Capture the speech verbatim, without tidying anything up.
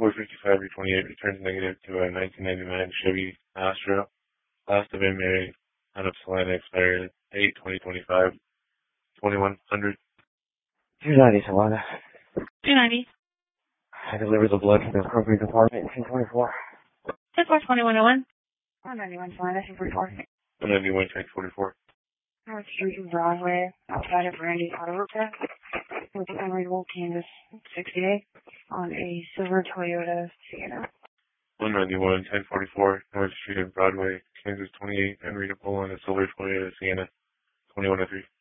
four fifty-five or twenty-eight returns negative to a nineteen ninety-nine Chevy Astro. Last of been married out of Salina, expired eight twenty twenty-five, twenty-one hundred. two ninety, Salina. two ninety. I delivered the blood to the appropriate department in ten twenty-four. ten four twenty-one oh one. one ninety-one, Salina, ten forty-four. one ninety-one, ten forty-four. North Street and Broadway, outside of Randy's Auto Repair, with the unreadable Kansas sixty-eight on a silver Toyota Sienna. one ninety-one, ten forty-four, North Street and Broadway, Kansas twenty-eight, unreadable on a silver Toyota Sienna, twenty-one oh three.